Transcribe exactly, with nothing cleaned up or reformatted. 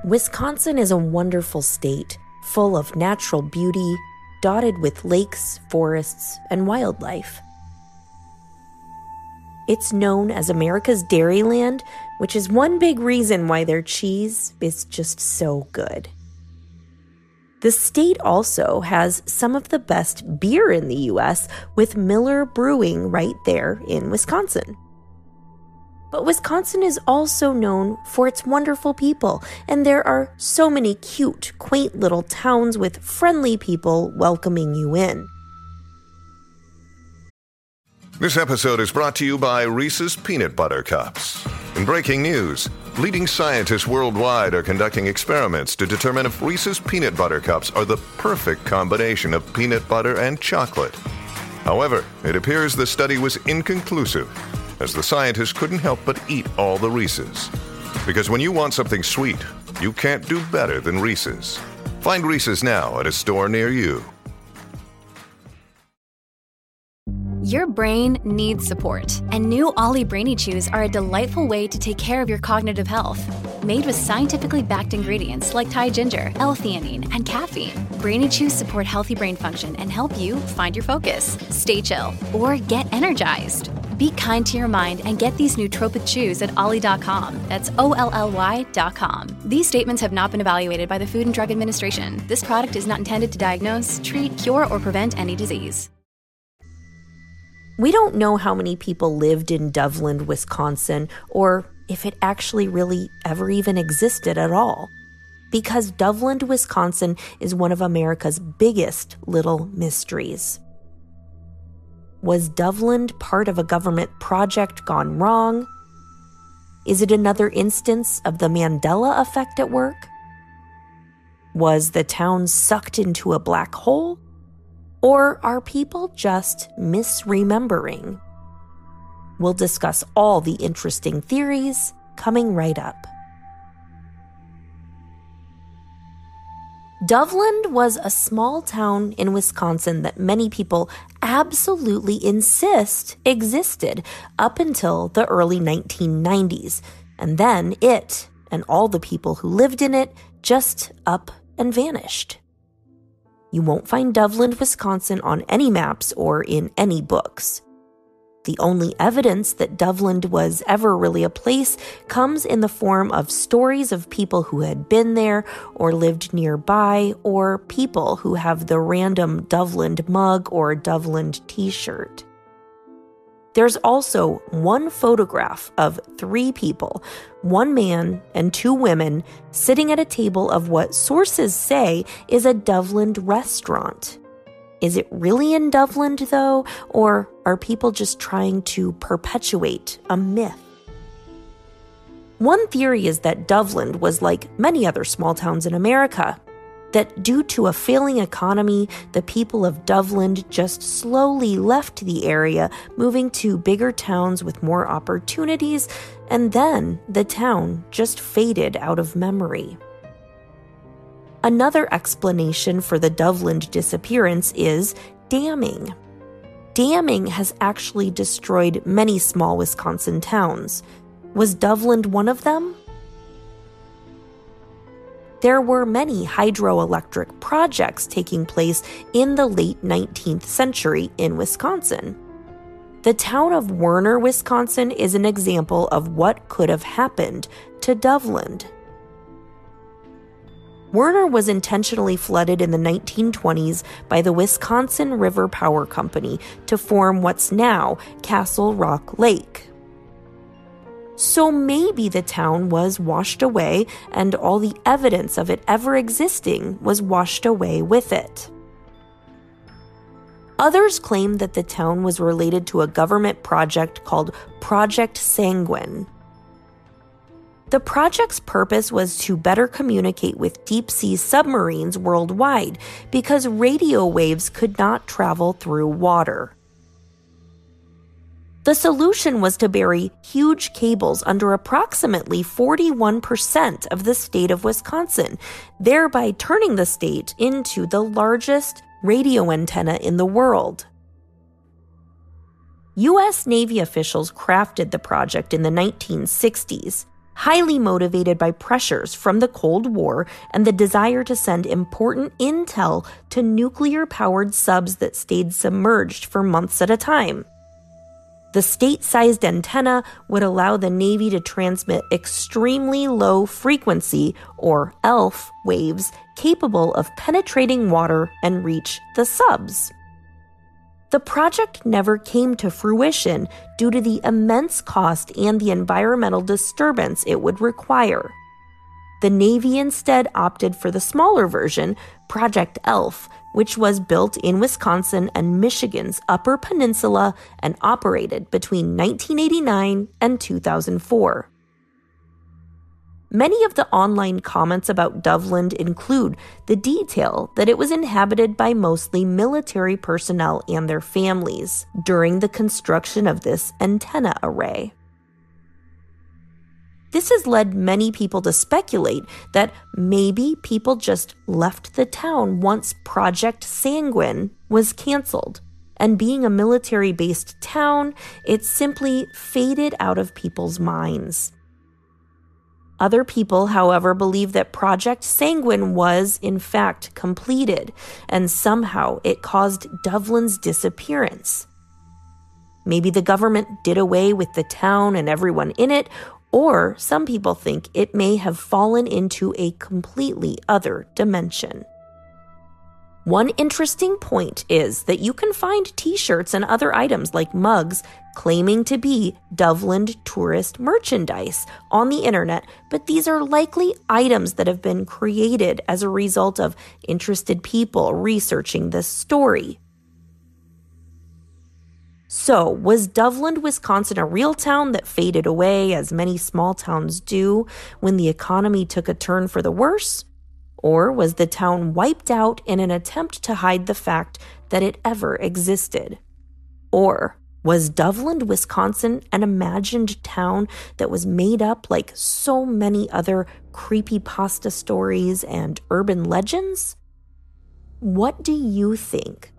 Wisconsin is a wonderful state, full of natural beauty, dotted with lakes, forests, and wildlife. It's known as America's Dairyland, which is one big reason why their cheese is just so good. The state also has some of the best beer in the U S, with Miller Brewing right there in Wisconsin. But Wisconsin is also known for its wonderful people, and there are so many cute, quaint little towns with friendly people welcoming you in. This episode is brought to you by Reese's Peanut Butter Cups. In breaking news, leading scientists worldwide are conducting experiments to determine if Reese's Peanut Butter Cups are the perfect combination of peanut butter and chocolate. However, it appears the study was inconclusive, as the scientists couldn't help but eat all the Reese's. Because when you want something sweet, you can't do better than Reese's. Find Reese's now at a store near you. Your brain needs support, and new Ollie Brainy Chews are a delightful way to take care of your cognitive health. Made with scientifically backed ingredients like Thai ginger, L-theanine, and caffeine, Brainy Chews support healthy brain function and help you find your focus, stay chill, or get energized. Be kind to your mind and get these nootropic chews at ollie dot com. That's O L L Y dot com. These statements have not been evaluated by the Food and Drug Administration. This product is not intended to diagnose, treat, cure, or prevent any disease. We don't know how many people lived in Dovland, Wisconsin, or if it actually really ever even existed at all, because Dovland, Wisconsin is one of America's biggest little mysteries. Was Dovland part of a government project gone wrong? Is it another instance of the Mandela effect at work? Was the town sucked into a black hole? Or are people just misremembering? We'll discuss all the interesting theories coming right up. Dovland was a small town in Wisconsin that many people absolutely insist existed up until the early nineteen nineties. And then it, and all the people who lived in it, just up and vanished. You won't find Dovland, Wisconsin on any maps or in any books. The only evidence that Dovland was ever really a place comes in the form of stories of people who had been there or lived nearby, or people who have the random Dovland mug or Dovland t-shirt. There's also one photograph of three people, one man and two women, sitting at a table of what sources say is a Dovland restaurant. Is it really in Dovland, though, or are people just trying to perpetuate a myth? One theory is that Dovland was like many other small towns in America, that due to a failing economy, the people of Dovland just slowly left the area, moving to bigger towns with more opportunities, and then the town just faded out of memory. Another explanation for the Dovland disappearance is damming. Damming has actually destroyed many small Wisconsin towns. Was Dovland one of them? There were many hydroelectric projects taking place in the late nineteenth century in Wisconsin. The town of Werner, Wisconsin is an example of what could have happened to Dovland. Werner was intentionally flooded in the nineteen twenties by the Wisconsin River Power Company to form what's now Castle Rock Lake. So maybe the town was washed away, and all the evidence of it ever existing was washed away with it. Others claim that the town was related to a government project called Project Sanguine. The project's purpose was to better communicate with deep-sea submarines worldwide because radio waves could not travel through water. The solution was to bury huge cables under approximately forty-one percent of the state of Wisconsin, thereby turning the state into the largest radio antenna in the world. U S Navy officials crafted the project in the nineteen sixties. highly motivated by pressures from the Cold War and the desire to send important intel to nuclear-powered subs that stayed submerged for months at a time. The state-sized antenna would allow the Navy to transmit extremely low frequency, or E L F, waves capable of penetrating water and reach the subs. The project never came to fruition due to the immense cost and the environmental disturbance it would require. The Navy instead opted for the smaller version, Project E L F, which was built in Wisconsin and Michigan's Upper Peninsula and operated between nineteen eighty-nine and two thousand four. Many of the online comments about Dovland include the detail that it was inhabited by mostly military personnel and their families during the construction of this antenna array. This has led many people to speculate that maybe people just left the town once Project Sanguine was canceled, and being a military-based town, it simply faded out of people's minds. Other people, however, believe that Project Sanguine was, in fact, completed, and somehow it caused Dovland's disappearance. Maybe the government did away with the town and everyone in it, or some people think it may have fallen into a completely other dimension. One interesting point is that you can find t-shirts and other items like mugs claiming to be Dovland tourist merchandise on the internet, but these are likely items that have been created as a result of interested people researching this story. So, was Dovland, Wisconsin a real town that faded away, as many small towns do, when the economy took a turn for the worse? Or was the town wiped out in an attempt to hide the fact that it ever existed? Or was Dovland, Wisconsin an imagined town that was made up like so many other creepypasta stories and urban legends? What do you think?